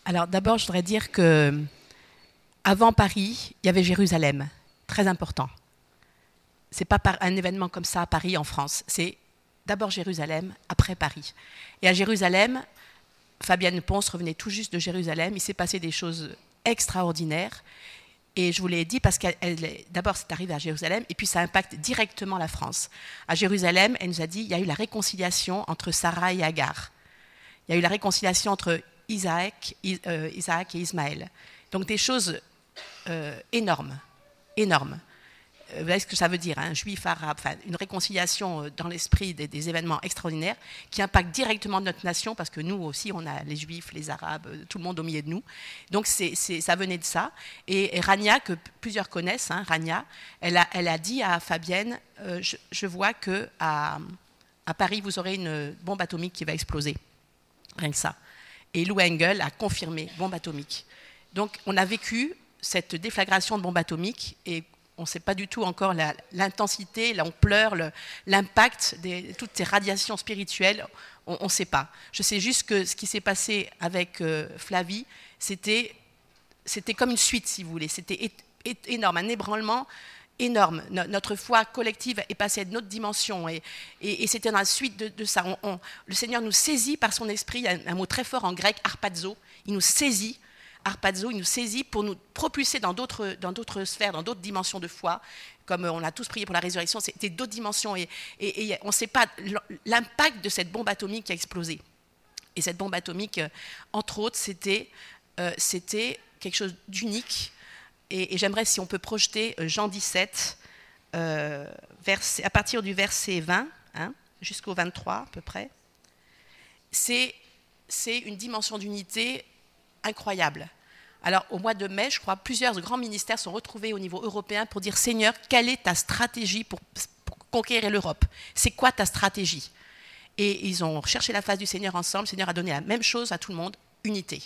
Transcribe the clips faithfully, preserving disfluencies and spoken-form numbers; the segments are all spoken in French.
Alors d'abord, je voudrais dire que avant Paris, il y avait Jérusalem, très important. C'est pas un événement comme ça à Paris, en France. C'est d'abord Jérusalem, après Paris. Et à Jérusalem, Fabienne Ponce revenait tout juste de Jérusalem. Il s'est passé des choses extraordinaires. Et je vous l'ai dit parce qu'elle, d'abord, c'est arrivé à Jérusalem, et puis ça impacte directement la France. À Jérusalem, elle nous a dit il y a eu la réconciliation entre Sarah et Agar. Il y a eu la réconciliation entre Isaac, euh, Isaac et Ismaël. Donc des choses euh, énormes, énormes. Vous voyez ce que ça veut dire, un hein, juif arabe, enfin, une réconciliation dans l'esprit des, des événements extraordinaires qui impactent directement notre nation, parce que nous aussi, on a les juifs, les arabes, tout le monde au milieu de nous. Donc c'est, c'est, ça venait de ça. Et, et Rania, que plusieurs connaissent, hein, Rania, elle a, elle a dit à Fabienne, euh, je, je vois qu'à à Paris, vous aurez une bombe atomique qui va exploser. Rien que ça. Et Lou Engel a confirmé, bombe atomique. Donc on a vécu cette déflagration de bombe atomique, et on ne sait pas du tout encore la, l'intensité, l'ampleur, le, l'impact de toutes ces radiations spirituelles. On ne sait pas. Je sais juste que ce qui s'est passé avec euh, Flavie, c'était, c'était comme une suite, si vous voulez. C'était é, é, énorme, un ébranlement énorme. No, notre foi collective est passée à une autre dimension. Et, et, et c'était dans la suite de, de ça. On, on, le Seigneur nous saisit par son esprit. Il y a un, un mot très fort en grec, harpazo. Il nous saisit. Harpazo, il nous saisit pour nous propulser dans d'autres, dans d'autres sphères, dans d'autres dimensions de foi, comme on a tous prié pour la résurrection, c'était d'autres dimensions, et, et, et on ne sait pas l'impact de cette bombe atomique qui a explosé. Et cette bombe atomique, entre autres, c'était, euh, c'était quelque chose d'unique, et, et j'aimerais, si on peut projeter Jean dix-sept, euh, verset, à partir du verset vingt, hein, jusqu'au vingt-trois à peu près, c'est, c'est une dimension d'unité incroyable. Alors, au mois de mai, je crois, plusieurs grands ministères sont retrouvés au niveau européen pour dire « Seigneur, quelle est ta stratégie pour, pour conquérir l'Europe ? C'est quoi ta stratégie ?» Et ils ont cherché la face du Seigneur ensemble. Le Seigneur a donné la même chose à tout le monde, unité.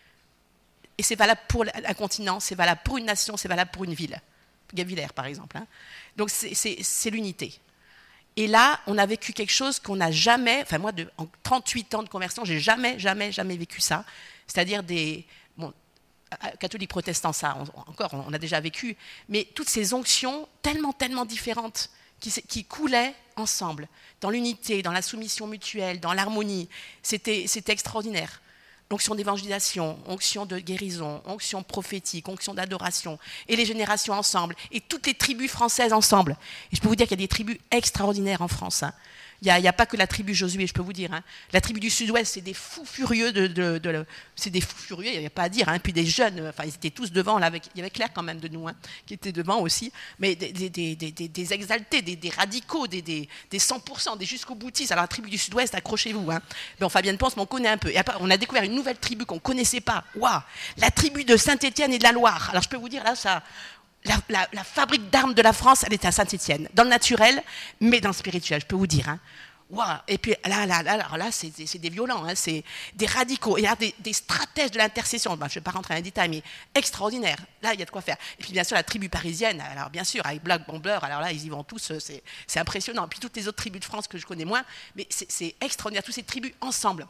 Et c'est valable pour un continent, c'est valable pour une nation, c'est valable pour une ville. Gavillers, par exemple. Hein. Donc, c'est, c'est, c'est l'unité. Et là, on a vécu quelque chose qu'on n'a jamais, enfin moi, de, en trente-huit ans de conversion, j'ai jamais, jamais, jamais vécu ça. C'est-à-dire des... Bon, catholiques, protestants, ça, on, encore, on a déjà vécu, mais toutes ces onctions tellement, tellement différentes qui, qui coulaient ensemble, dans l'unité, dans la soumission mutuelle, dans l'harmonie, c'était, c'était extraordinaire. Onction d'évangélisation, onction de guérison, onction prophétique, onction d'adoration, et les générations ensemble, et toutes les tribus françaises ensemble. Et je peux vous dire qu'il y a des tribus extraordinaires en France, hein. Il n'y a, a pas que la tribu Josué, je peux vous dire. Hein. La tribu du Sud-Ouest, c'est des fous furieux. De, de, de, de c'est des fous furieux, il n'y a pas à dire. Hein. Puis des jeunes, enfin, ils étaient tous devant. Là, avec, il y avait Claire quand même de nous, hein, qui était devant aussi. Mais des, des, des, des, des exaltés, des, des radicaux, des, des, des cent pour cent, des jusqu'au boutistes. Alors la tribu du Sud-Ouest, accrochez-vous. Hein. Bon, Fabienne Ponce, mais on connaît un peu. Et après, on a découvert une nouvelle tribu qu'on ne connaissait pas. Waouh, la tribu de Saint-Étienne et de la Loire. Alors je peux vous dire, là, ça... La, la, la fabrique d'armes de la France, elle est à Saint-Étienne. Dans le naturel, mais dans le spirituel, je peux vous dire. Hein. Wow. Et puis là, là, là, alors là c'est, c'est des violents, hein, c'est des radicaux. Il y a des, des stratèges de l'intercession, ben, je ne vais pas rentrer dans les détails, mais extraordinaire. Là, il y a de quoi faire. Et puis bien sûr, la tribu parisienne, alors bien sûr, avec Black Bomber, alors là, ils y vont tous, c'est, c'est impressionnant. Puis toutes les autres tribus de France que je connais moins, mais c'est, c'est extraordinaire, toutes ces tribus ensemble.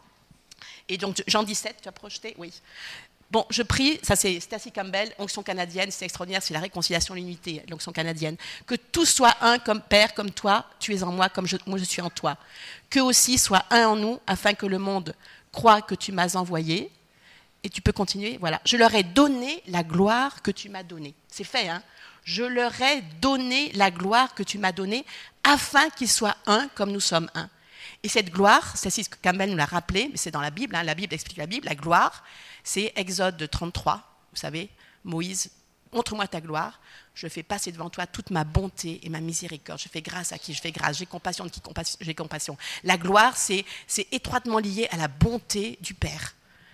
Et donc, Jean dix-sept, tu as projeté ? Oui. Bon, je prie, ça c'est Stacy Campbell, onction canadienne, c'est extraordinaire, c'est la réconciliation, l'unité, l'onction canadienne. Que tous soient un comme Père, comme toi, tu es en moi, comme je, moi je suis en toi. Qu'eux aussi soient un en nous, afin que le monde croie que tu m'as envoyé. Et tu peux continuer, voilà. Je leur ai donné la gloire que tu m'as donnée. C'est fait, hein. Je leur ai donné la gloire que tu m'as donnée, afin qu'ils soient un comme nous sommes un. Et cette gloire, Stacy Campbell nous l'a rappelé, mais c'est dans la Bible, hein, la Bible explique la Bible, la gloire, c'est Exode trente-trois, vous savez, Moïse, montre-moi ta gloire, je fais passer devant toi toute ma bonté et ma miséricorde, je fais grâce à qui je fais grâce, j'ai compassion de qui compassion, j'ai compassion. La gloire, c'est, c'est étroitement lié à la bonté du Père.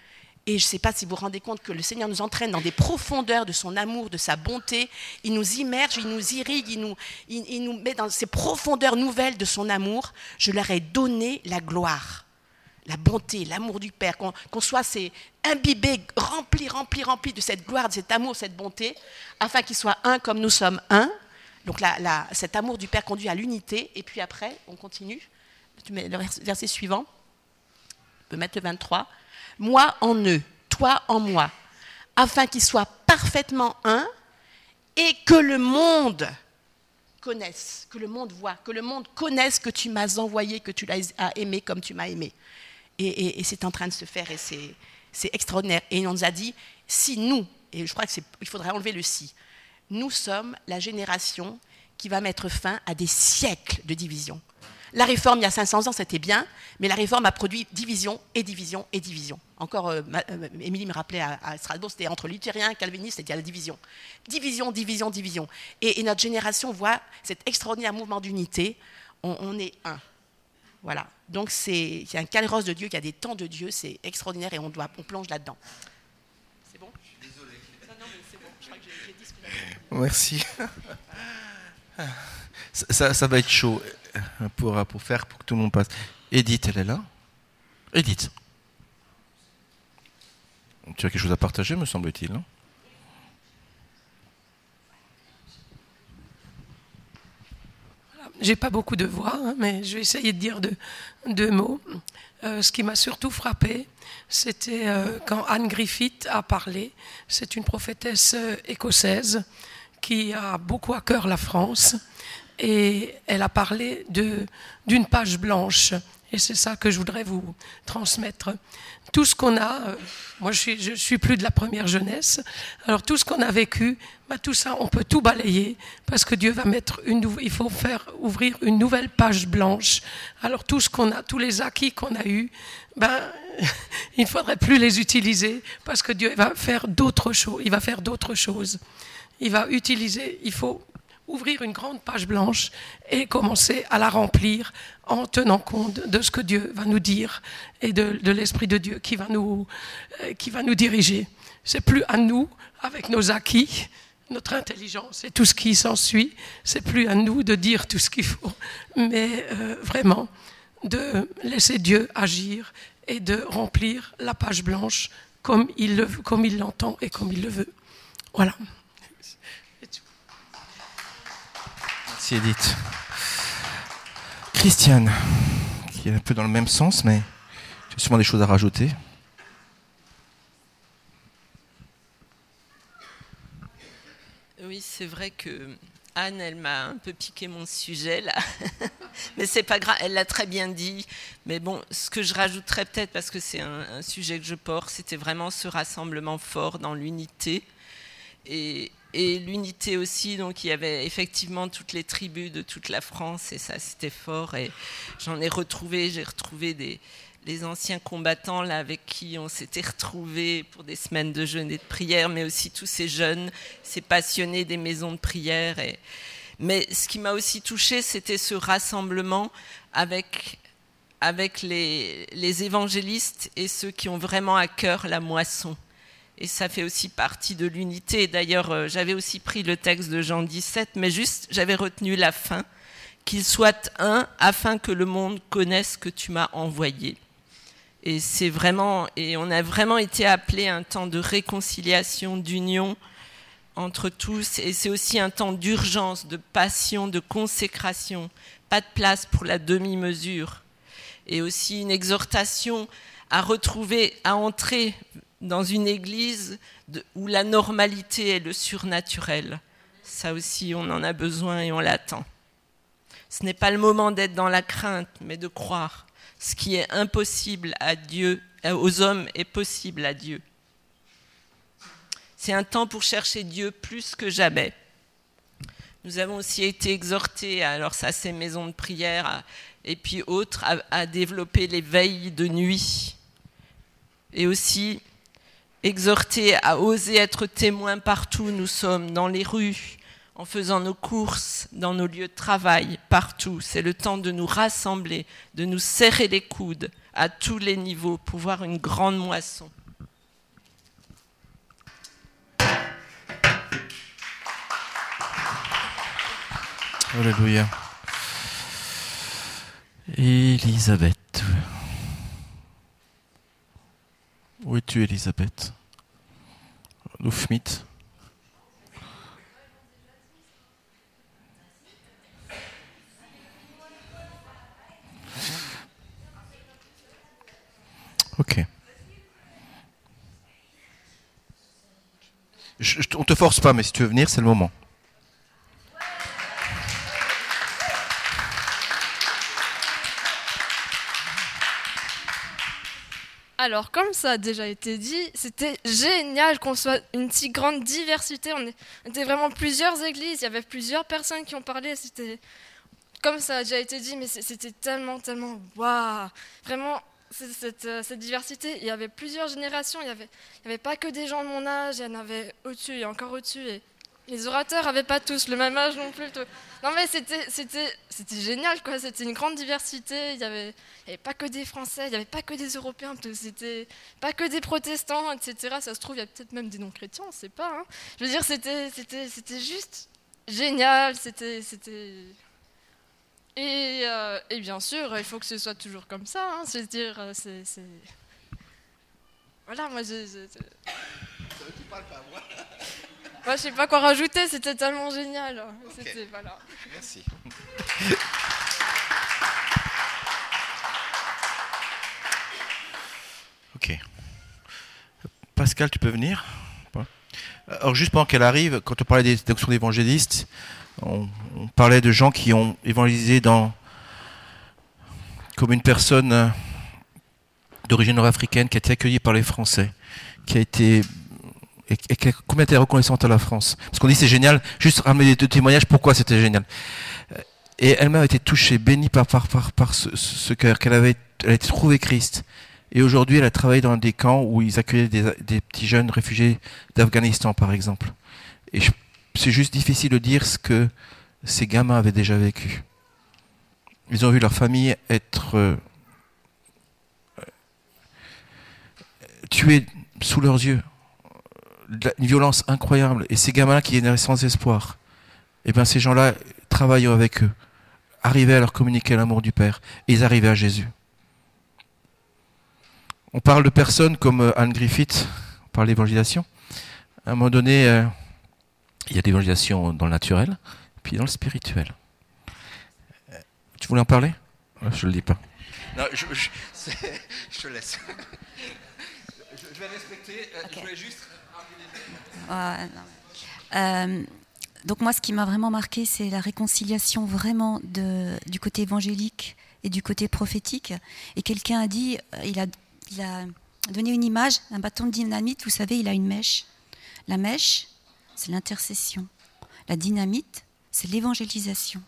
Et je ne sais pas si vous vous rendez compte que le Seigneur nous entraîne dans des profondeurs de son amour, de sa bonté. Il nous immerge, il nous irrigue, il nous, il, il nous met dans ces profondeurs nouvelles de son amour. Je leur ai donné la gloire, la bonté, l'amour du Père. Qu'on, qu'on soit ces, imbibés, remplis, remplis, remplis de cette gloire, de cet amour, de cette bonté, afin qu'ils soient un comme nous sommes un. Donc la, la, cet amour du Père conduit à l'unité. Et puis après, on continue. Tu mets le verset suivant. On peut mettre le vingt-trois. Moi en eux. toi en moi, afin qu'ils soient parfaitement un et que le monde connaisse, que le monde voit, que le monde connaisse que tu m'as envoyé, que tu l'as aimé comme tu m'as aimé. Et, et, et c'est en train de se faire et c'est, c'est extraordinaire. Et on nous a dit, si nous, et je crois qu'il faudrait enlever le si, nous sommes la génération qui va mettre fin à des siècles de division. La réforme, il y a cinq cents ans, c'était bien, mais la réforme a produit division et division et division. Encore, euh, euh, Émilie me rappelait à, à Strasbourg, c'était entre luthériens, calvinistes, c'était la division. Division, division, division. Et, et notre génération voit cet extraordinaire mouvement d'unité. On, on est un. Voilà. Donc c'est, c'est un kairos de Dieu, il y a des temps de Dieu, c'est extraordinaire et on, doit, on plonge là-dedans. C'est bon ? Désolé. Non, non, mais c'est bon. Je crois que j'ai, j'ai dit ce que j'avais. Merci. Ça, ça, ça va être chaud pour, pour faire pour que tout le monde passe. Edith, elle est là. Edith. Tu as quelque chose à partager, me semble-t-il. Hein? J'ai pas beaucoup de voix, hein, mais je vais essayer de dire deux, deux mots. Euh, ce qui m'a surtout frappé, c'était euh, quand Anne Griffith a parlé. C'est une prophétesse euh, écossaise qui a beaucoup à cœur la France. Et elle a parlé de, d'une page blanche. Et c'est ça que je voudrais vous transmettre. Tout ce qu'on a, euh, moi je suis, je suis plus de la première jeunesse, alors tout ce qu'on a vécu, bah, tout ça, on peut tout balayer, parce que Dieu va mettre une nouvelle, il faut faire ouvrir une nouvelle page blanche. Alors tout ce qu'on a, tous les acquis qu'on a eus, ben, il ne faudrait plus les utiliser, parce que Dieu va faire d'autres choses, il va faire d'autres choses. Il va utiliser, il faut ouvrir une grande page blanche et commencer à la remplir en tenant compte de ce que Dieu va nous dire et de, de l'Esprit de Dieu qui va nous, euh, qui va nous diriger. C'est plus à nous, avec nos acquis, notre intelligence et tout ce qui s'ensuit, c'est plus à nous de dire tout ce qu'il faut, mais euh, vraiment de laisser Dieu agir et de remplir la page blanche comme il, le, comme il l'entend et comme il le veut. Voilà. Merci Edith. Christiane, qui est un peu dans le même sens, mais tu as sûrement des choses à rajouter. Oui, c'est vrai que Anne, elle m'a un peu piqué mon sujet là, mais c'est pas grave, elle l'a très bien dit. Mais bon, ce que je rajouterais peut-être, parce que c'est un, un sujet que je porte, c'était vraiment ce rassemblement fort dans l'unité. Et, et l'unité aussi, donc il y avait effectivement toutes les tribus de toute la France, et ça c'était fort, et j'en ai retrouvé, j'ai retrouvé des, les anciens combattants là, avec qui on s'était retrouvés pour des semaines de jeûne et de prière, mais aussi tous ces jeunes, ces passionnés des maisons de prière. Et... Mais ce qui m'a aussi touchée, c'était ce rassemblement avec, avec les, les évangélistes et ceux qui ont vraiment à cœur la moisson. Et ça fait aussi partie de l'unité. D'ailleurs, euh, j'avais aussi pris le texte de Jean dix-sept, mais juste, j'avais retenu la fin. Qu'ils soient un, afin que le monde connaisse que tu m'as envoyé. Et c'est vraiment, et on a vraiment été appelés à un temps de réconciliation, d'union entre tous. Et c'est aussi un temps d'urgence, de passion, de consécration. Pas de place pour la demi-mesure. Et aussi une exhortation à retrouver, à entrer dans une église de, où la normalité est le surnaturel. Ça aussi, on en a besoin et on l'attend. Ce n'est pas le moment d'être dans la crainte, mais de croire. Ce qui est impossible à Dieu, aux hommes, est possible à Dieu. C'est un temps pour chercher Dieu plus que jamais. Nous avons aussi été exhortés, alors ça c'est maison de prière, à, et puis autres, à, à développer les veilles de nuit. Et aussi exhortés à oser être témoins partout où nous sommes, dans les rues, en faisant nos courses, dans nos lieux de travail, partout. C'est le temps de nous rassembler, de nous serrer les coudes à tous les niveaux pour voir une grande moisson. Alléluia. Elisabeth. Où es-tu, Elisabeth? Loufmit. Ok. Je, je, on te force pas, mais si tu veux venir, c'est le moment. Alors, comme ça a déjà été dit, c'était génial qu'on soit une si grande diversité. On était vraiment plusieurs églises, il y avait plusieurs personnes qui ont parlé. C'était, comme ça a déjà été dit, mais c'était tellement, tellement, waouh. Vraiment, cette, cette diversité, il y avait plusieurs générations. Il n'y avait, il y avait pas que des gens de mon âge, il y en avait au-dessus et encore au-dessus. Et les orateurs n'avaient pas tous le même âge non plus. Tout. Non mais c'était, c'était, c'était génial, quoi. C'était une grande diversité. Il n'y avait, avait pas que des Français, il n'y avait pas que des Européens, c'était pas que des protestants, et cetera. Ça se trouve, il y a peut-être même des non-chrétiens, on ne sait pas. Hein. Je veux dire, c'était, c'était, c'était juste génial. C'était, c'était... Et, euh, et bien sûr, il faut que ce soit toujours comme ça. Hein. C'est-à-dire, c'est, c'est... Voilà, moi, je... je, je... Tu parles pas, moi. Moi, je sais pas quoi rajouter, c'était tellement génial. C'était, okay. Voilà. Merci. Ok. Pascal, tu peux venir ? Alors, juste pendant qu'elle arrive, quand on parlait des actions d'évangélistes, on, on parlait de gens qui ont évangélisé dans, comme une personne d'origine nord-africaine qui a été accueillie par les Français, qui a été... Et, et combien était reconnaissante à la France ? Parce qu'on dit c'est génial, juste ramener des témoignages, pourquoi c'était génial. Et elle-même a été touchée, bénie par, par, par, par ce, ce cœur, qu'elle avait, elle a été trouvée Christ. Et aujourd'hui, elle a travaillé dans des camps où ils accueillaient des, des petits jeunes réfugiés d'Afghanistan, par exemple. Et je, c'est juste difficile de dire ce que ces gamins avaient déjà vécu. Ils ont vu leur famille être euh, tuée sous leurs yeux. Une violence incroyable, et ces gamins qui étaient sans espoir, et bien ces gens-là travaillent avec eux, arrivaient à leur communiquer l'amour du Père, et ils arrivaient à Jésus. On parle de personnes comme Anne Griffith, on parle d'évangélisation. À un moment donné, euh, il y a l'évangélisation dans le naturel, puis dans le spirituel. Tu voulais en parler ? Je ne le dis pas. Non, je, je, je te laisse. je, je vais respecter, okay. Je voulais juste... Euh, euh, donc moi, ce qui m'a vraiment marqué, c'est la réconciliation vraiment de, du côté évangélique et du côté prophétique. Et quelqu'un a dit, il a, il a donné une image, un bâton de dynamite, vous savez, il a une mèche. La mèche, c'est l'intercession. La dynamite, c'est l'évangélisation.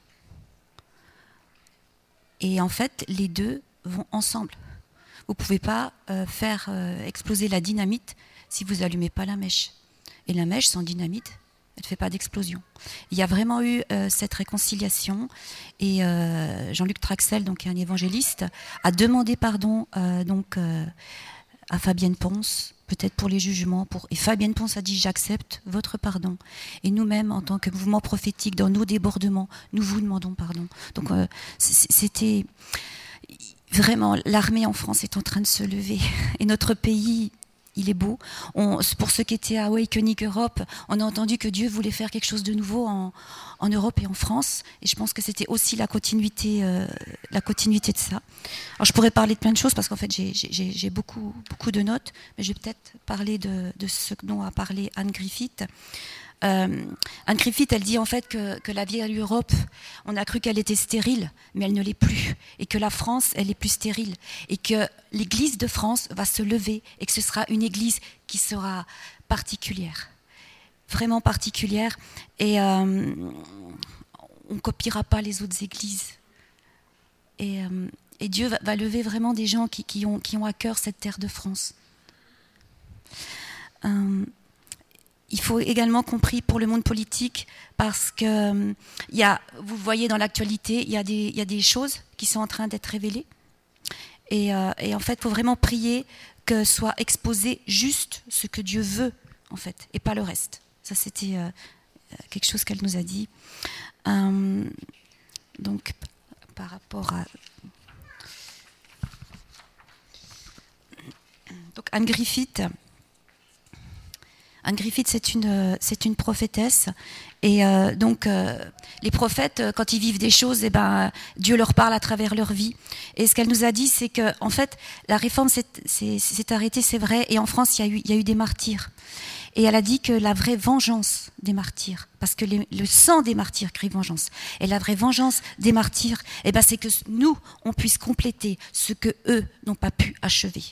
Et en fait, les deux vont ensemble. Vous ne pouvez pas euh, faire euh, exploser la dynamite si vous n'allumez pas la mèche. Et la mèche, sans dynamite, elle ne fait pas d'explosion. Il y a vraiment eu euh, cette réconciliation. Et euh, Jean-Luc Traxel, donc un évangéliste, a demandé pardon euh, donc, euh, à Fabienne Ponce, peut-être pour les jugements. Pour... Et Fabienne Ponce a dit « J'accepte votre pardon ». Et nous-mêmes, en tant que mouvement prophétique, dans nos débordements, nous vous demandons pardon. Donc euh, c'était... Vraiment, l'armée en France est en train de se lever. Et notre pays... Il est beau. On, pour ceux qui étaient à Awakening Europe, on a entendu que Dieu voulait faire quelque chose de nouveau en, en Europe et en France. Et je pense que c'était aussi la continuité, euh, la continuité de ça. Alors je pourrais parler de plein de choses parce qu'en fait j'ai, j'ai, j'ai beaucoup, beaucoup de notes, mais je vais peut-être parler de, de ce dont a parlé Anne Griffith. Euh, Anne Griffith, elle dit en fait que, que la vieille Europe, on a cru qu'elle était stérile, mais elle ne l'est plus. Et que la France, elle est plus stérile. Et que l'Église de France va se lever et que ce sera une Église qui sera particulière. Vraiment particulière. Et euh, on ne copiera pas les autres Églises. Et, euh, et Dieu va, va lever vraiment des gens qui, qui, ont, qui ont à cœur cette terre de France. Euh, Il faut également compris pour le monde politique parce que euh, y a, vous voyez dans l'actualité, il y a des, il y a des choses qui sont en train d'être révélées. Et, euh, et en fait, il faut vraiment prier que soit exposé juste ce que Dieu veut, en fait, et pas le reste. Ça, c'était euh, quelque chose qu'elle nous a dit. Euh, donc, par rapport à... Donc, Anne Griffith... Anne Griffith, c'est une, c'est une prophétesse. Et euh, donc, euh, les prophètes, quand ils vivent des choses, eh ben, Dieu leur parle à travers leur vie. Et ce qu'elle nous a dit, c'est que, en fait, la réforme s'est, s'est, s'est arrêtée, c'est vrai. Et en France, il y a eu, il y a eu des martyrs. Et elle a dit que la vraie vengeance des martyrs, parce que les, le sang des martyrs crie vengeance, et la vraie vengeance des martyrs, eh ben c'est que nous, on puisse compléter ce que eux n'ont pas pu achever.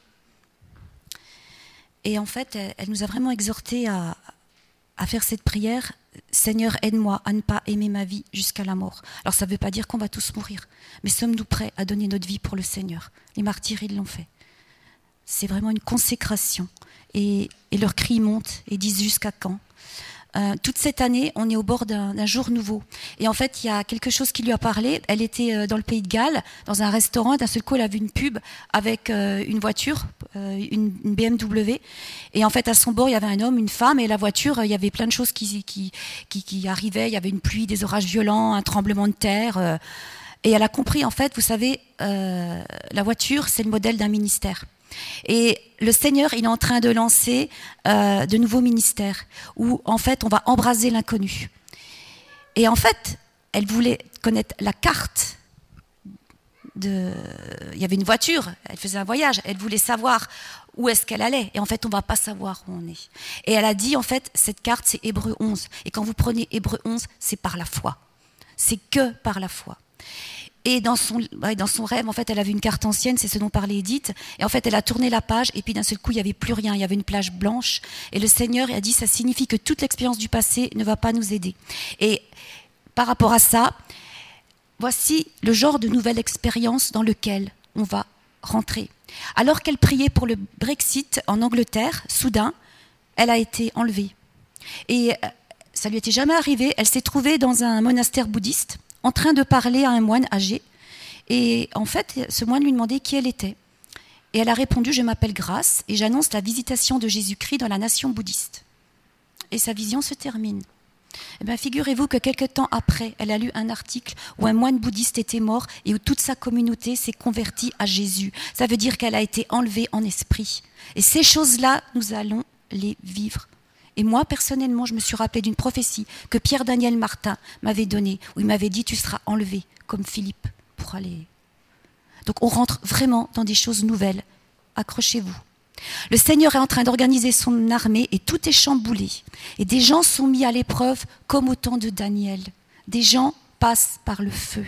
Et en fait, elle, elle nous a vraiment exhortés à, à faire cette prière. Seigneur, aide-moi à ne pas aimer ma vie jusqu'à la mort. Alors ça ne veut pas dire qu'on va tous mourir, mais sommes-nous prêts à donner notre vie pour le Seigneur? Les martyrs, ils l'ont fait. C'est vraiment une consécration. Et, et leurs cris montent et disent jusqu'à quand. Euh, toute cette année, on est au bord d'un, d'un jour nouveau. Et en fait, il y a quelque chose qui lui a parlé. Elle était euh, dans le Pays de Galles, dans un restaurant. D'un seul coup, elle a vu une pub avec euh, une voiture, euh, une, une B M W. Et en fait, à son bord, il y avait un homme, une femme. Et la voiture, euh, il y avait plein de choses qui, qui, qui, qui arrivaient. Il y avait une pluie, des orages violents, un tremblement de terre. Euh, et elle a compris, en fait, vous savez, euh, la voiture, c'est le modèle d'un ministère. Et le Seigneur, il est en train de lancer euh, de nouveaux ministères où, en fait, on va embraser l'inconnu. Et en fait, elle voulait connaître la carte. De... Il y avait une voiture, elle faisait un voyage, elle voulait savoir où est-ce qu'elle allait. Et en fait, on ne va pas savoir où on est. Et elle a dit, en fait, cette carte, c'est Hébreux onze. Et quand vous prenez Hébreux onze, c'est par la foi. C'est que par la foi. Et dans son, dans son rêve, en fait, elle avait une carte ancienne, c'est ce dont parlait Edith. Et en fait, elle a tourné la page, et puis d'un seul coup, il n'y avait plus rien. Il y avait une plage blanche. Et le Seigneur a dit, ça signifie que toute l'expérience du passé ne va pas nous aider. Et par rapport à ça, voici le genre de nouvelle expérience dans lequel on va rentrer. Alors qu'elle priait pour le Brexit en Angleterre, soudain, elle a été enlevée. Et ça lui était jamais arrivé. Elle s'est trouvée dans un monastère bouddhiste, en train de parler à un moine âgé. Et en fait, ce moine lui demandait qui elle était. Et elle a répondu, je m'appelle Grâce et j'annonce la visitation de Jésus-Christ dans la nation bouddhiste. Et sa vision se termine. Eh bien, figurez-vous que quelque temps après, elle a lu un article où un moine bouddhiste était mort et où toute sa communauté s'est convertie à Jésus. Ça veut dire qu'elle a été enlevée en esprit. Et ces choses-là, nous allons les vivre. Et moi, personnellement, je me suis rappelée d'une prophétie que Pierre-Daniel Martin m'avait donnée, où il m'avait dit « tu seras enlevé comme Philippe pour aller ». Donc on rentre vraiment dans des choses nouvelles. Accrochez-vous. Le Seigneur est en train d'organiser son armée et tout est chamboulé. Et des gens sont mis à l'épreuve comme au temps de Daniel. Des gens passent par le feu.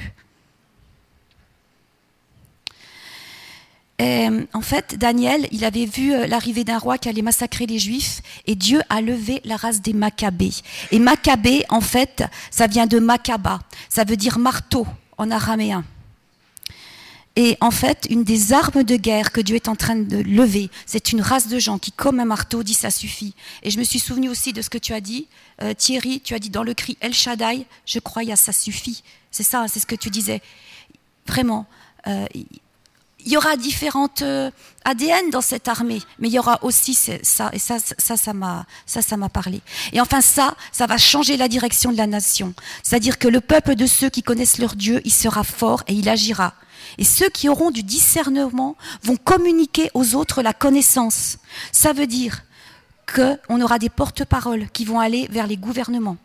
Et, en fait, Daniel, il avait vu l'arrivée d'un roi qui allait massacrer les Juifs et Dieu a levé la race des Maccabées. Et Maccabée, en fait, ça vient de Makaba. Ça veut dire marteau en araméen. Et en fait, une des armes de guerre que Dieu est en train de lever, c'est une race de gens qui, comme un marteau, dit ça suffit. Et je me suis souvenu aussi de ce que tu as dit, euh, Thierry, tu as dit dans le cri El Shaddai, je crois à ça suffit. C'est ça, c'est ce que tu disais. Vraiment, euh, il y aura différentes euh, A D N dans cette armée, mais il y aura aussi ça, et ça, ça, ça m'a, ça, ça m'a parlé. Et enfin, ça, ça va changer la direction de la nation. C'est-à-dire que le peuple de ceux qui connaissent leur Dieu, il sera fort et il agira. Et ceux qui auront du discernement vont communiquer aux autres la connaissance. Ça veut dire qu'on aura des porte-paroles qui vont aller vers les gouvernements.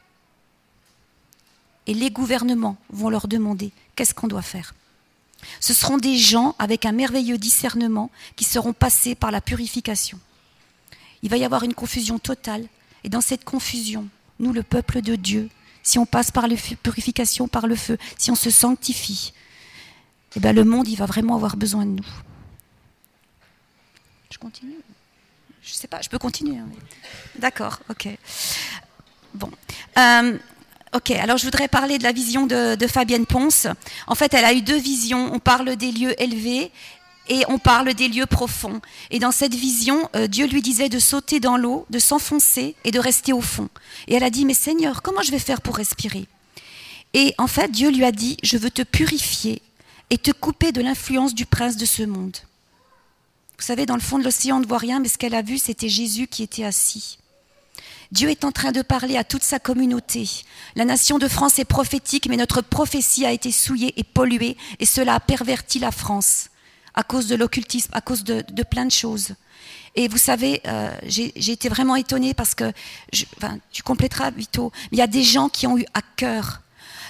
Et les gouvernements vont leur demander qu'est-ce qu'on doit faire. Ce seront des gens avec un merveilleux discernement qui seront passés par la purification. Il va y avoir une confusion totale. Et dans cette confusion, nous, le peuple de Dieu, si on passe par la purification, par le feu, si on se sanctifie, eh bien, le monde, il va vraiment avoir besoin de nous. Je continue ? Je ne sais pas, je peux continuer. Hein, mais... D'accord, ok. Bon. Euh, ok, alors je voudrais parler de la vision de, de Fabienne Ponce. En fait, elle a eu deux visions. On parle des lieux élevés et on parle des lieux profonds. Et dans cette vision, euh, Dieu lui disait de sauter dans l'eau, de s'enfoncer et de rester au fond. Et elle a dit, mais Seigneur, comment je vais faire pour respirer ? Et en fait, Dieu lui a dit, je veux te purifier et te couper de l'influence du prince de ce monde. Vous savez, dans le fond de l'océan, on ne voit rien, mais ce qu'elle a vu, c'était Jésus qui était assis. Dieu est en train de parler à toute sa communauté. La nation de France est prophétique, mais notre prophétie a été souillée et polluée, et cela a perverti la France, à cause de l'occultisme, à cause de, de plein de choses. Et vous savez, euh, j'ai, j'ai été vraiment étonnée parce que, je, enfin, tu compléteras, Vito, mais il y a des gens qui ont eu à cœur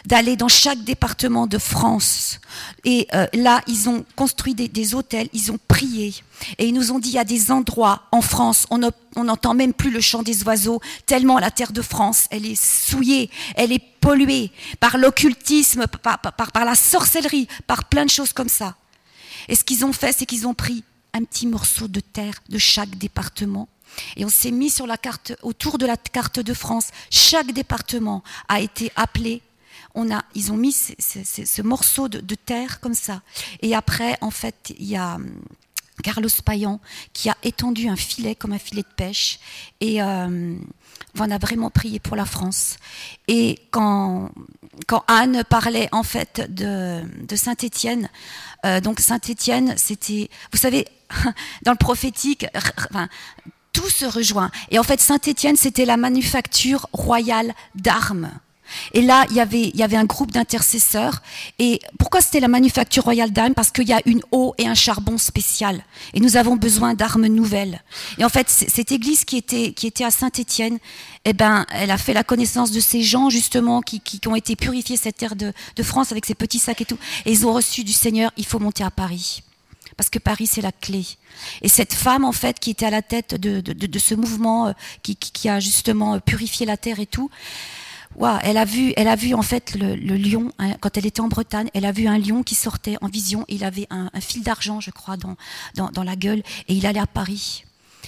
d'aller dans chaque département de France. Et euh, là, ils ont construit des, des hôtels, ils ont prié. Et ils nous ont dit, il y a des endroits en France, on n'entend même plus le chant des oiseaux, tellement la terre de France, elle est souillée, elle est polluée par l'occultisme, par, par, par, par la sorcellerie, par plein de choses comme ça. Et ce qu'ils ont fait, c'est qu'ils ont pris un petit morceau de terre de chaque département. Et on s'est mis sur la carte, autour de la carte de France. Chaque département a été appelé. On a, ils ont mis ce, ce, ce morceau de, de terre comme ça. Et après, en fait, il y a Carlos Payan qui a étendu un filet comme un filet de pêche. Et euh, on a vraiment prié pour la France. Et quand, quand Anne parlait en fait de, de Saint-Étienne, euh, donc Saint-Étienne, c'était, vous savez, dans le prophétique, enfin, tout se rejoint. Et en fait, Saint-Étienne, c'était la manufacture royale d'armes. Et là, il y avait, il y avait un groupe d'intercesseurs. Et pourquoi c'était la manufacture royale d'armes? Parce qu'il y a une eau et un charbon spécial. Et nous avons besoin d'armes nouvelles. Et en fait, cette église qui était, qui était à Saint-Étienne, eh ben, elle a fait la connaissance de ces gens, justement, qui, qui, qui ont été purifiés cette terre de, de France avec ces petits sacs et tout. Et ils ont reçu du Seigneur, il faut monter à Paris. Parce que Paris, c'est la clé. Et cette femme, en fait, qui était à la tête de, de, de, de ce mouvement, euh, qui, qui, qui a justement purifié la terre et tout, wow, elle a vu, elle a vu en fait le, le lion, hein, quand elle était en Bretagne, elle a vu un lion qui sortait en vision. Il avait un, un fil d'argent, je crois, dans, dans, dans la gueule, et il allait à Paris.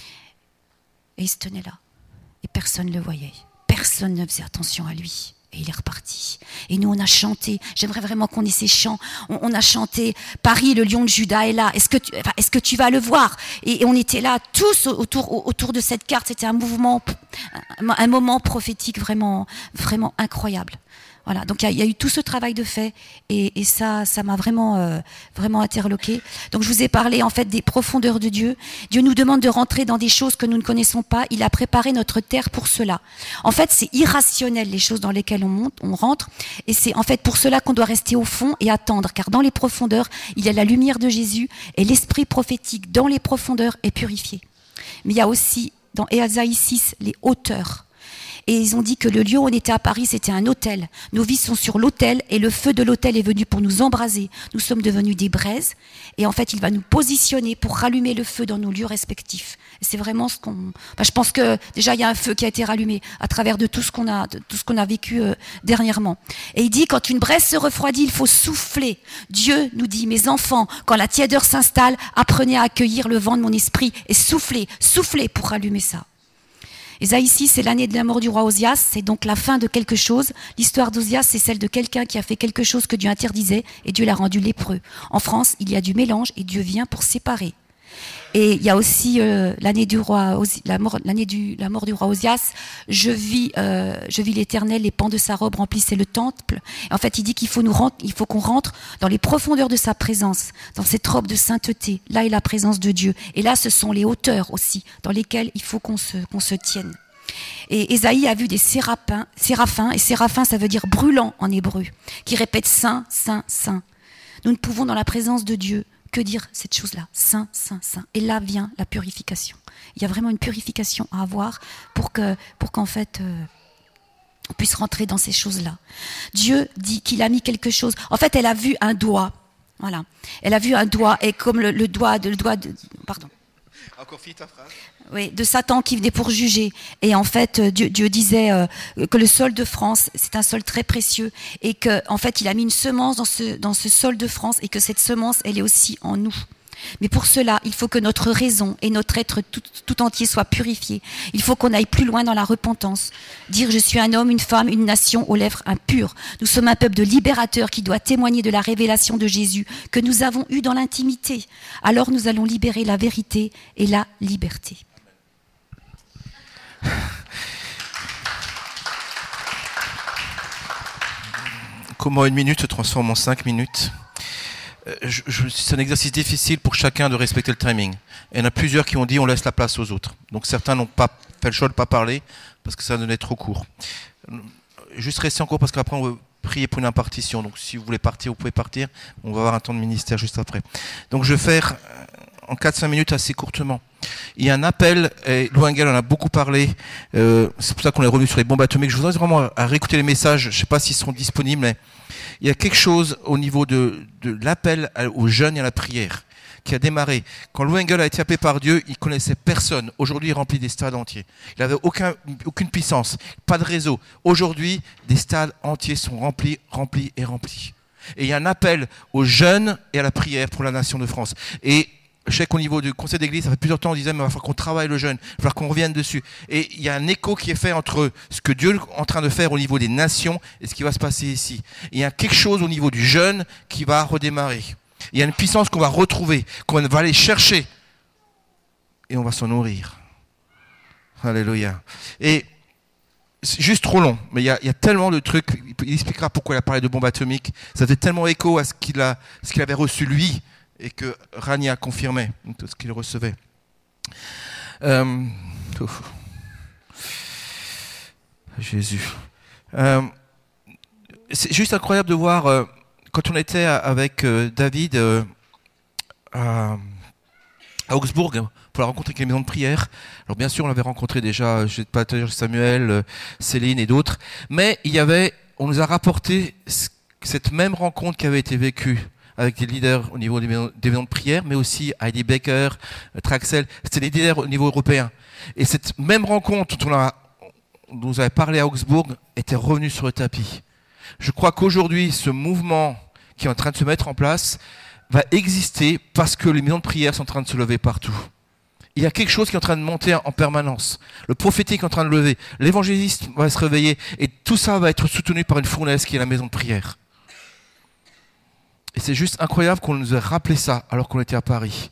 Et il se tenait là. Et personne ne le voyait. Personne ne faisait attention à lui. Et il est reparti. Et nous, on a chanté. J'aimerais vraiment qu'on ait ces chants. On, on a chanté « Paris, le lion de Juda est là. Est-ce que tu, enfin, est-ce que tu vas le voir ?» et, et on était là, tous autour, autour de cette carte. C'était un mouvement, un, un moment prophétique vraiment, vraiment incroyable. Voilà, donc il y, y a eu tout ce travail de fait et, et ça, ça m'a vraiment, euh, vraiment interloqué. Donc je vous ai parlé en fait des profondeurs de Dieu. Dieu nous demande de rentrer dans des choses que nous ne connaissons pas. Il a préparé notre terre pour cela. En fait, c'est irrationnel les choses dans lesquelles on monte, on rentre, et c'est en fait pour cela qu'on doit rester au fond et attendre, car dans les profondeurs, il y a la lumière de Jésus et l'esprit prophétique dans les profondeurs est purifié. Mais il y a aussi dans Ésaïe six les hauteurs. Et ils ont dit que le lieu où on était à Paris, c'était un autel. Nos vies sont sur l'autel et le feu de l'autel est venu pour nous embraser. Nous sommes devenus des braises et en fait, il va nous positionner pour rallumer le feu dans nos lieux respectifs. Et c'est vraiment ce qu'on... Enfin, je pense que déjà, il y a un feu qui a été rallumé à travers de tout ce qu'on a, de tout ce qu'on a vécu euh, dernièrement. Et il dit, quand une braise se refroidit, il faut souffler. Dieu nous dit, mes enfants, quand la tiédeur s'installe, apprenez à accueillir le vent de mon esprit et soufflez, soufflez pour rallumer ça. Ésaïe six, c'est l'année de la mort du roi Osias, c'est donc la fin de quelque chose. L'histoire d'Osias, c'est celle de quelqu'un qui a fait quelque chose que Dieu interdisait et Dieu l'a rendu lépreux. En France, il y a du mélange et Dieu vient pour séparer. Et il y a aussi euh, l'année du roi, la mort, l'année du, la mort du roi Osias. Je vis, euh, je vis l'Éternel, les pans de sa robe remplissaient le temple. Et en fait, il dit qu'il faut nous rentrer, il faut qu'on rentre dans les profondeurs de sa présence, dans cette robe de sainteté. Là est la présence de Dieu. Et là, ce sont les hauteurs aussi, dans lesquelles il faut qu'on se, qu'on se tienne. Et Ésaïe a vu des séraphins, séraphins, et séraphins, ça veut dire brûlant en hébreu, qui répètent saint, saint, saint. Nous ne pouvons dans la présence de Dieu que dire cette chose-là, saint, saint, saint. Et là vient la purification. Il y a vraiment une purification à avoir pour que, pour qu'en fait, euh, on puisse rentrer dans ces choses-là. Dieu dit qu'il a mis quelque chose. En fait, elle a vu un doigt. Voilà. Elle a vu un doigt, et comme le, le doigt de, le doigt de, pardon. Encore fille ta phrase. Oui, de Satan qui venait pour juger. Et en fait, Dieu, Dieu disait euh, que le sol de France, c'est un sol très précieux et que, en fait, il a mis une semence dans ce, dans ce sol de France et que cette semence, elle est aussi en nous. Mais pour cela, il faut que notre raison et notre être tout, tout entier soient purifiés. Il faut qu'on aille plus loin dans la repentance. Dire « Je suis un homme, une femme, une nation aux lèvres impures. Nous sommes un peuple de libérateurs qui doit témoigner de la révélation de Jésus que nous avons eue dans l'intimité. Alors nous allons libérer la vérité et la liberté. » Comment une minute se transforme en cinq minutes? je, je, C'est un exercice difficile pour chacun de respecter le timing. Et il y en a plusieurs qui ont dit on laisse la place aux autres. Donc certains n'ont pas fait le choix de ne pas parler parce que ça donnait trop court. Juste rester encore parce qu'après on veut prier pour une impartition. Donc si vous voulez partir, vous pouvez partir. On va avoir un temps de ministère juste après. Donc je vais faire en quatre cinq minutes assez courtement. Il y a un appel, et Lou Engle en a beaucoup parlé, euh, c'est pour ça qu'on est revenu sur les bombes atomiques. Je vous invite vraiment à réécouter les messages, je ne sais pas s'ils seront disponibles, mais il y a quelque chose au niveau de, de l'appel aux jeunes et à la prière qui a démarré. Quand Lou Engle a été appelé par Dieu, il connaissait personne. Aujourd'hui, il remplit des stades entiers. Il n'avait aucun, aucune puissance, pas de réseau. Aujourd'hui, des stades entiers sont remplis, remplis et remplis. Et il y a un appel aux jeunes et à la prière pour la nation de France. Et je sais qu'au niveau du conseil d'église, ça fait plusieurs temps, on disait, mais il va falloir qu'on travaille le jeune, il va falloir qu'on revienne dessus. Et il y a un écho qui est fait entre ce que Dieu est en train de faire au niveau des nations et ce qui va se passer ici. Et il y a quelque chose au niveau du jeune qui va redémarrer. Il y a une puissance qu'on va retrouver, qu'on va aller chercher. Et on va s'en nourrir. Alléluia. Et c'est juste trop long, mais il y a, il y a tellement de trucs. Il expliquera pourquoi il a parlé de bombes atomiques. Ça fait tellement écho à ce qu'il a, ce qu'il avait reçu lui, et que Rania a confirmé tout ce qu'il recevait. Euh, Jésus. Euh, c'est juste incroyable de voir, euh, quand on était avec euh, David euh, à, à Augsbourg, pour la rencontre avec les maisons de prière. Alors bien sûr, on l'avait rencontré déjà, je pas Samuel, euh, Céline et d'autres, mais il y avait, on nous a rapporté c- cette même rencontre qui avait été vécue avec des leaders au niveau des maisons, des maisons de prière, mais aussi Heidi Baker, Traxel, c'était des leaders au niveau européen. Et cette même rencontre dont on, a, dont on avait parlé à Augsbourg était revenue sur le tapis. Je crois qu'aujourd'hui, ce mouvement qui est en train de se mettre en place va exister parce que les maisons de prière sont en train de se lever partout. Il y a quelque chose qui est en train de monter en permanence. Le prophétique est en train de lever. L'évangéliste va se réveiller. Et tout ça va être soutenu par une fournaise qui est la maison de prière. Et c'est juste incroyable qu'on nous ait rappelé ça alors qu'on était à Paris.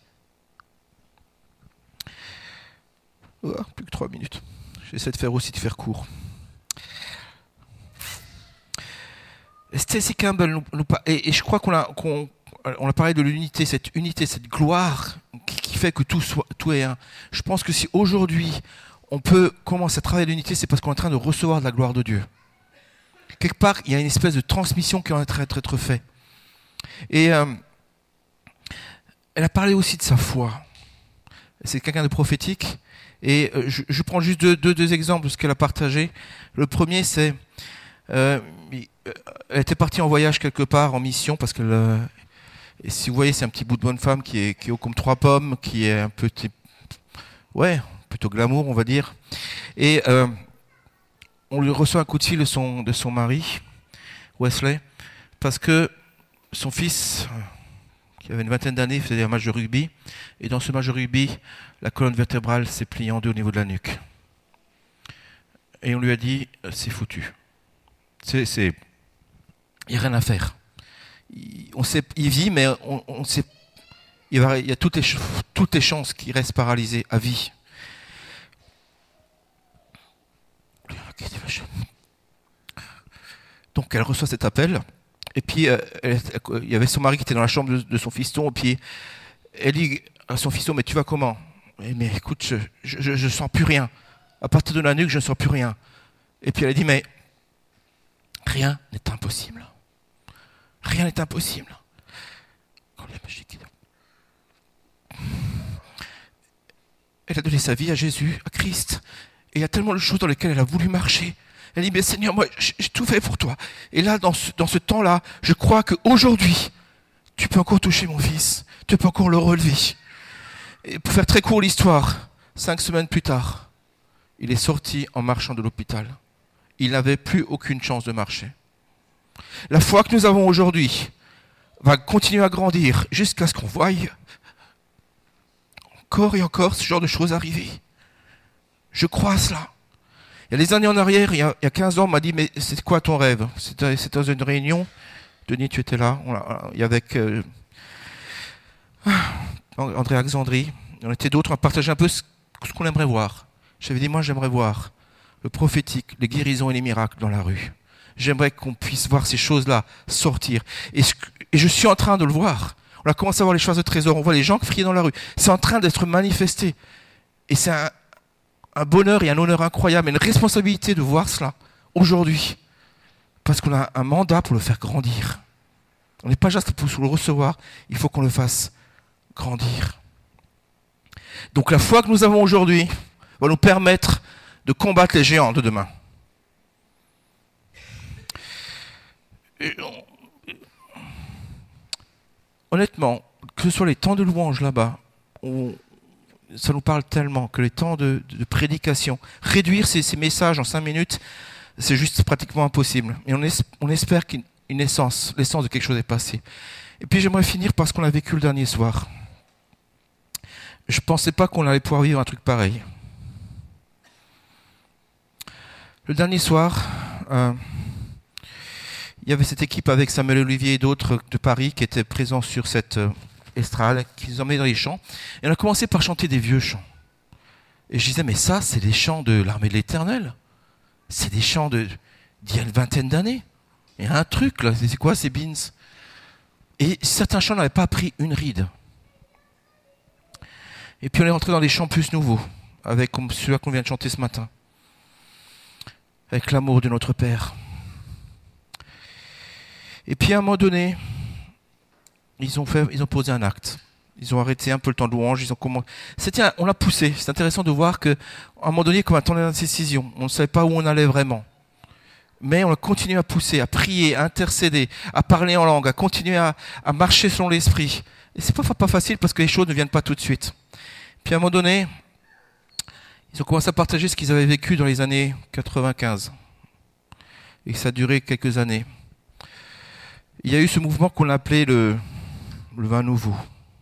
Oh, plus que trois minutes. J'essaie de faire aussi de faire court. Stacy Campbell nous, nous et, et je crois qu'on a, qu'on, on a parlé de l'unité, cette unité, cette gloire qui, qui fait que tout, soit, tout est un. Je pense que si aujourd'hui on peut commencer à travailler l'unité, c'est parce qu'on est en train de recevoir de la gloire de Dieu. Quelque part, il y a une espèce de transmission qui est en train d'être faite. Et euh, elle a parlé aussi de sa foi. C'est quelqu'un de prophétique. Et euh, je, je prends juste deux, deux, deux exemples de ce qu'elle a partagé. Le premier, c'est... Euh, elle était partie en voyage quelque part, en mission, parce que... Euh, et si vous voyez, c'est un petit bout de bonne femme qui est, qui est haut comme trois pommes, qui est un peu... Ouais, plutôt glamour, on va dire. Et euh, on lui reçoit un coup de fil de son, de son mari, Wesley, parce que son fils, qui avait une vingtaine d'années, faisait un match de rugby. Et dans ce match de rugby, la colonne vertébrale s'est pliée en deux au niveau de la nuque. Et on lui a dit, c'est foutu. C'est, c'est, il n'y a rien à faire. Il, on sait, il vit, mais on, on sait, il, va, il y a toutes les, toutes les chances qu'il reste paralysé à vie. Donc elle reçoit cet appel. Et puis, euh, elle, il y avait son mari qui était dans la chambre de, de son fiston, et puis elle dit à son fiston, mais tu vas comment ? Et, mais écoute, je ne sens plus rien. À partir de la nuque, je ne sens plus rien. Et puis elle a dit, mais rien n'est impossible. Rien n'est impossible. Elle a donné sa vie à Jésus, à Christ. Et il y a tellement de choses dans lesquelles elle a voulu marcher. Elle dit, mais Seigneur, moi, j'ai tout fait pour toi. Et là, dans ce, dans ce temps-là, je crois qu'aujourd'hui, tu peux encore toucher mon fils. Tu peux encore le relever. Et pour faire très court l'histoire, cinq semaines plus tard, il est sorti en marchant de l'hôpital. Il n'avait plus aucune chance de marcher. La foi que nous avons aujourd'hui va continuer à grandir jusqu'à ce qu'on voie encore et encore ce genre de choses arriver. Je crois à cela. Il y a des années en arrière, il y a, il y a quinze ans, on m'a dit, mais c'est quoi ton rêve ? C'était, c'était dans une réunion. Denis, tu étais là. On a, il y avait avec euh, André Alexandrie. On était d'autres, on a partagé un peu ce, ce qu'on aimerait voir. J'avais dit, moi j'aimerais voir le prophétique, les guérisons et les miracles dans la rue. J'aimerais qu'on puisse voir ces choses-là sortir. Et, ce, et je suis en train de le voir. On a commencé à voir les choses de trésor. On voit les gens qui friaient dans la rue. C'est en train d'être manifesté. Et c'est un, un bonheur et un honneur incroyable, et une responsabilité de voir cela aujourd'hui. Parce qu'on a un mandat pour le faire grandir. On n'est pas juste pour le recevoir, il faut qu'on le fasse grandir. Donc la foi que nous avons aujourd'hui va nous permettre de combattre les géants de demain. Et on... Honnêtement, que ce soit les temps de louange là-bas, on... ça nous parle tellement que les temps de, de, de prédication, réduire ces, ces messages en cinq minutes, c'est juste pratiquement impossible. Et on, es, on espère qu'une une essence, l'essence de quelque chose est passée. Et puis j'aimerais finir par ce qu'on a vécu le dernier soir. Je ne pensais pas qu'on allait pouvoir vivre un truc pareil. Le dernier soir, euh, il y avait cette équipe avec Samuel Olivier et d'autres de Paris qui étaient présents sur cette euh, estrade, qui nous emmenaient dans les chants. Et on a commencé par chanter des vieux chants. Et je disais, mais ça, c'est des chants de l'armée de l'Éternel. C'est des chants de, d'il y a une vingtaine d'années. Il y a un truc là, c'est quoi ces beans? Et certains chants n'avaient pas pris une ride. Et puis on est rentré dans des chants plus nouveaux, avec comme celui qu'on vient de chanter ce matin, avec l'amour de notre Père. Et puis à un moment donné, ils ont, fait, ils ont posé un acte. Ils ont arrêté un peu le temps de louange. Ils ont commencé. C'était un, on l'a poussé. C'est intéressant de voir qu'à un moment donné, comme un temps d'indécision, on ne savait pas où on allait vraiment. Mais on a continué à pousser, à prier, à intercéder, à parler en langue, à continuer à, à marcher selon l'esprit. Et c'est pas, pas facile parce que les choses ne viennent pas tout de suite. Puis à un moment donné, ils ont commencé à partager ce qu'ils avaient vécu dans les années quatre-vingt-quinze. Et ça a duré quelques années. Il y a eu ce mouvement qu'on appelait le, le vin nouveau.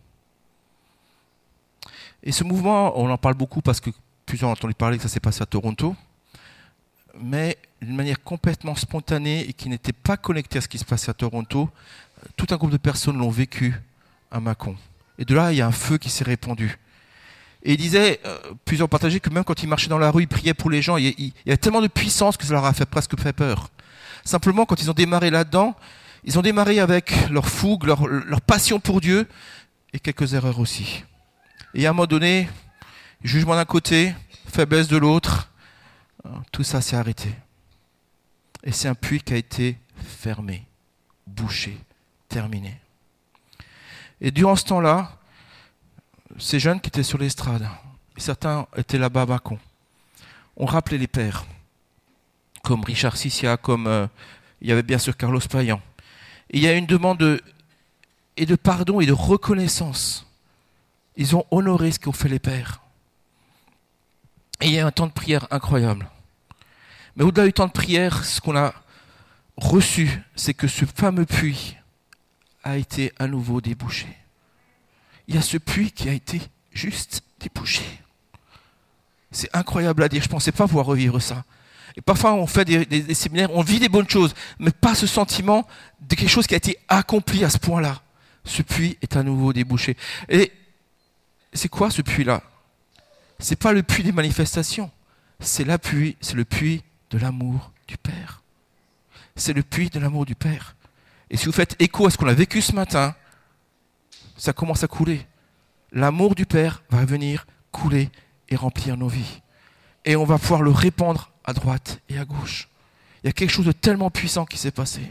Et ce mouvement, on en parle beaucoup parce que plusieurs ont entendu parler que ça s'est passé à Toronto, mais d'une manière complètement spontanée et qui n'était pas connectée à ce qui se passait à Toronto. Tout un groupe de personnes l'ont vécu à Mâcon. Et de là, il y a un feu qui s'est répandu. Et il disait, euh, plusieurs partageaient que même quand ils marchaient dans la rue, ils priaient pour les gens. Il y, il, il y a tellement de puissance que ça leur a fait, presque fait peur. Simplement, quand ils ont démarré là-dedans, ils ont démarré avec leur fougue, leur, leur passion pour Dieu et quelques erreurs aussi. Et à un moment donné, jugement d'un côté, faiblesse de l'autre, tout ça s'est arrêté. Et c'est un puits qui a été fermé, bouché, terminé. Et durant ce temps-là, ces jeunes qui étaient sur l'estrade, certains étaient là-bas à Mâcon, ont rappelé les pères, comme Richard Sissia, comme euh, il y avait bien sûr Carlos Payan. Et il y a une demande de, et de pardon et de reconnaissance. Ils ont honoré ce qu'ont fait les pères. Et il y a un temps de prière incroyable. Mais au-delà du temps de prière, ce qu'on a reçu, c'est que ce fameux puits a été à nouveau débouché. Il y a ce puits qui a été juste débouché. C'est incroyable à dire, je ne pensais pas pouvoir revivre ça. Et parfois on fait des, des, des séminaires, on vit des bonnes choses, mais pas ce sentiment de quelque chose qui a été accompli à ce point-là. Ce puits est à nouveau débouché. Et c'est quoi ce puits-là? C'est pas le puits des manifestations, c'est la puits, c'est le puits de l'amour du Père. C'est le puits de l'amour du Père. Et si vous faites écho à ce qu'on a vécu ce matin, ça commence à couler. L'amour du Père va venir couler et remplir nos vies. Et on va pouvoir le répandre à droite et à gauche. Il y a quelque chose de tellement puissant qui s'est passé.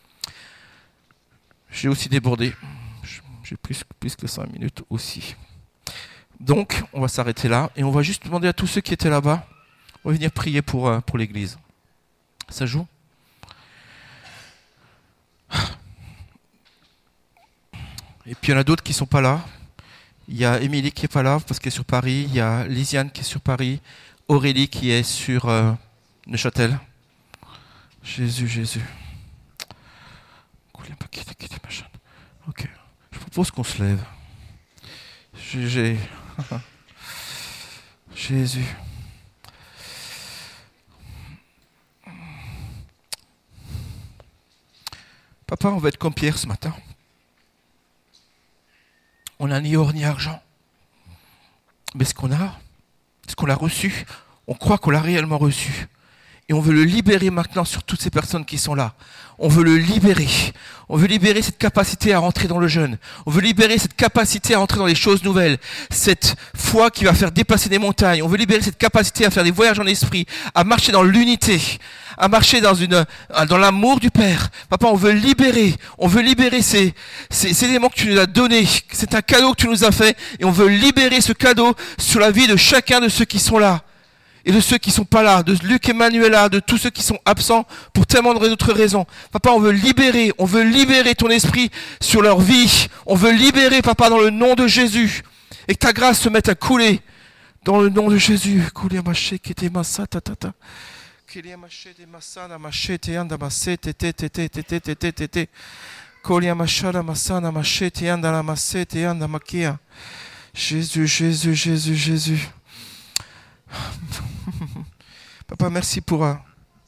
J'ai aussi débordé. J'ai plus, plus que cinq minutes aussi. Donc, on va s'arrêter là et on va juste demander à tous ceux qui étaient là-bas, on va venir prier pour, euh, pour l'église. Ça joue? Et puis il y en a d'autres qui ne sont pas là. Il y a Émilie qui n'est pas là parce qu'elle est sur Paris. Il y a Lisiane qui est sur Paris. Aurélie qui est sur euh, Neuchâtel. Jésus, Jésus. Ok. Je propose qu'on se lève. J'ai... Jésus. Papa, on va être comme Pierre ce matin. On n'a ni or ni argent. Mais ce qu'on a, ce qu'on a reçu, on croit qu'on l'a réellement reçu. Et on veut le libérer maintenant sur toutes ces personnes qui sont là. On veut le libérer. On veut libérer cette capacité à rentrer dans le jeûne. On veut libérer cette capacité à rentrer dans les choses nouvelles. Cette foi qui va faire dépasser des montagnes. On veut libérer cette capacité à faire des voyages en esprit, à marcher dans l'unité, à marcher dans une, dans l'amour du Père. Papa, on veut libérer. On veut libérer ces, ces, ces éléments que tu nous as donnés. C'est un cadeau que tu nous as fait. Et on veut libérer ce cadeau sur la vie de chacun de ceux qui sont là. Et de ceux qui sont pas là, de Luc et Manuela, de tous ceux qui sont absents pour tellement d'autres raisons. Papa, on veut libérer, on veut libérer ton esprit sur leur vie. On veut libérer, papa, dans le nom de Jésus. Et que ta grâce se mette à couler dans le nom de Jésus. Couler ma chèque et ma sa ta ta ta. Couler ma chèque et ma sa na ma chèque et anda ma se te te te te te te te te te te. Couler ma chara ma sa na ma chèque et anda la ma se te anda ma kia. Jésus, Jésus, Jésus, Jésus. Papa, merci pour... Euh...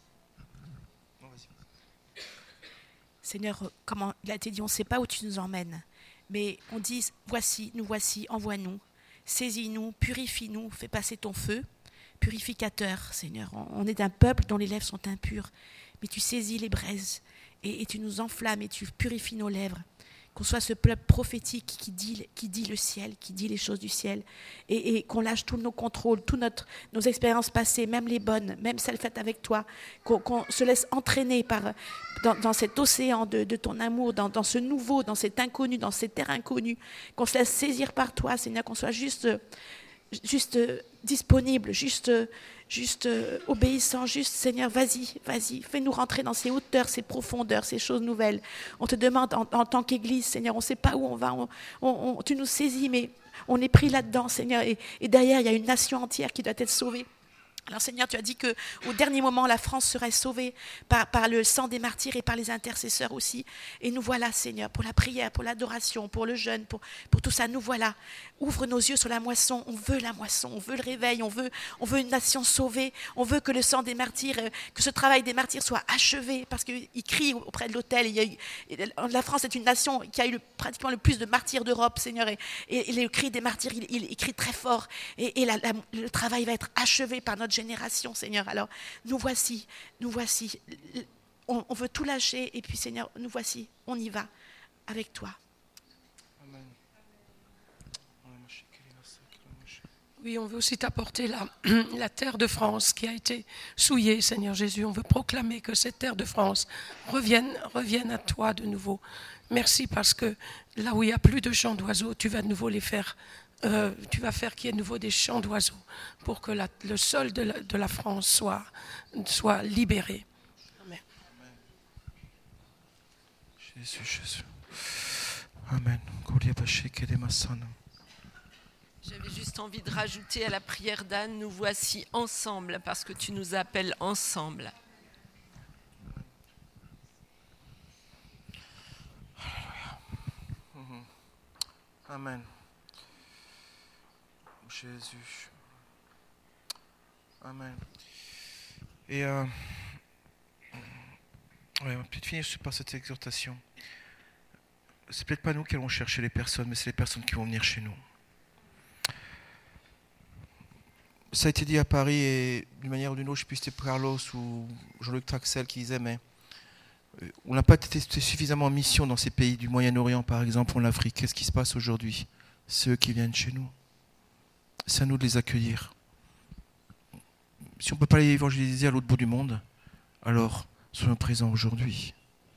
Seigneur, comment il a été dit, on ne sait pas où tu nous emmènes, mais on dit, voici, nous voici, envoie-nous, saisis-nous, purifie-nous, fais passer ton feu, purificateur, Seigneur. On est un peuple dont les lèvres sont impures, mais tu saisis les braises et, et tu nous enflammes et tu purifies nos lèvres. Qu'on soit ce peuple prophétique qui dit, qui dit le ciel, qui dit les choses du ciel, et, et qu'on lâche tous nos contrôles, toutes nos expériences passées, même les bonnes, même celles faites avec toi, qu'on, qu'on se laisse entraîner par, dans, dans cet océan de, de ton amour, dans, dans ce nouveau, dans cet inconnu, dans cette terre inconnue, qu'on se laisse saisir par toi, Seigneur, qu'on soit juste, juste disponible, juste... juste euh, obéissant, juste Seigneur, vas-y, vas-y, fais-nous rentrer dans ces hauteurs, ces profondeurs, ces choses nouvelles. On te demande en, en tant qu'Église, Seigneur, on ne sait pas où on va, on, on, on, tu nous saisis, mais on est pris là-dedans, Seigneur, et, et derrière, il y a une nation entière qui doit être sauvée. Alors Seigneur, tu as dit qu'au dernier moment, la France serait sauvée par, par le sang des martyrs et par les intercesseurs aussi. Et nous voilà, Seigneur, pour la prière, pour l'adoration, pour le jeûne, pour, pour tout ça, nous voilà. Ouvre nos yeux sur la moisson, on veut la moisson, on veut le réveil, on veut, on veut une nation sauvée, on veut que le sang des martyrs, que ce travail des martyrs soit achevé, parce qu'ils crient auprès de l'autel. Il y a eu, la France est une nation qui a eu le, pratiquement le plus de martyrs d'Europe, Seigneur, et, et, et le cri des martyrs, il, il, il crie très fort, et, et la, la, le travail va être achevé par notre génération, Seigneur. Alors, nous voici, nous voici, on, on veut tout lâcher, et puis Seigneur, nous voici, on y va avec toi. Oui, on veut aussi t'apporter la, la terre de France qui a été souillée, Seigneur Jésus. On veut proclamer que cette terre de France revienne, revienne à toi de nouveau. Merci parce que là où il n'y a plus de chants d'oiseaux, tu vas de nouveau les faire, euh, tu vas faire qu'il y ait de nouveau des chants d'oiseaux pour que la, le sol de la, de la France soit, soit libéré. Amen. Jésus, Jésus. Amen. J'avais juste envie de rajouter à la prière d'Anne, nous voici ensemble, parce que tu nous appelles ensemble. Alléluia. Amen. Jésus. Amen. Et euh, ouais, on va peut-être finir par cette exhortation. C'est peut-être pas nous qui allons chercher les personnes, mais c'est les personnes qui vont venir chez nous. Ça a été dit à Paris, et d'une manière ou d'une autre, je sais plus si c'était Carlos ou Jean-Luc Traxel qui disait, mais on n'a pas été suffisamment en mission dans ces pays du Moyen-Orient, par exemple, ou en Afrique. Qu'est-ce qui se passe aujourd'hui? C'est eux qui viennent chez nous. C'est à nous de les accueillir. Si on ne peut pas les évangéliser à l'autre bout du monde, alors soyons présents aujourd'hui.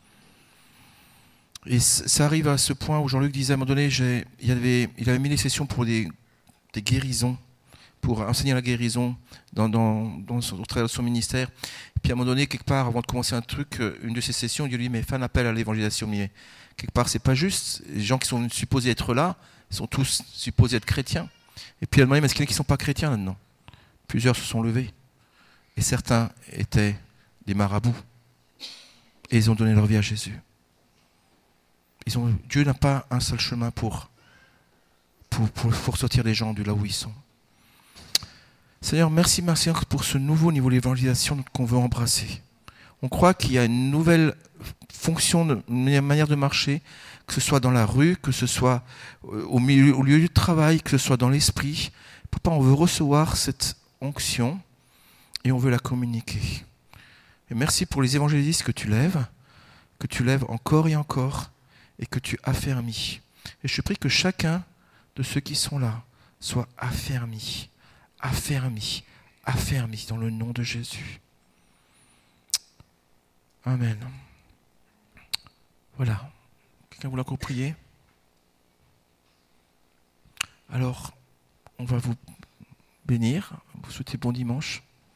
Et ça arrive à ce point où Jean-Luc disait à un moment donné, j'ai, il, avait, il avait mis des sessions pour des, des guérisons, pour enseigner la guérison dans, dans, dans son, au travers de son ministère. Et puis à un moment donné, quelque part, avant de commencer un truc, une de ces sessions, il lui dit, mais fais un appel à l'évangélisation. Mais quelque part, c'est pas juste. Les gens qui sont supposés être là, sont tous supposés être chrétiens. Et puis il a demandé, mais est-ce qu'il y en a qui ne sont pas chrétiens là-dedans? Plusieurs se sont levés. Et certains étaient des marabouts. Et ils ont donné leur vie à Jésus. Ils ont, Dieu n'a pas un seul chemin pour, pour, pour, pour sortir les gens de là où ils sont. Seigneur, merci, merci pour ce nouveau niveau d'évangélisation qu'on veut embrasser. On croit qu'il y a une nouvelle fonction, une manière de marcher, que ce soit dans la rue, que ce soit au, milieu, au lieu du travail, que ce soit dans l'esprit. Papa, on veut recevoir cette onction et on veut la communiquer. Et merci pour les évangélistes que tu lèves, que tu lèves encore et encore, et que tu affermis. Et je prie que chacun de ceux qui sont là soit affermi, affermi, affermi dans le nom de Jésus. Amen. Voilà. Quelqu'un voulait encore prier? Alors, on va vous bénir, vous souhaiter bon dimanche.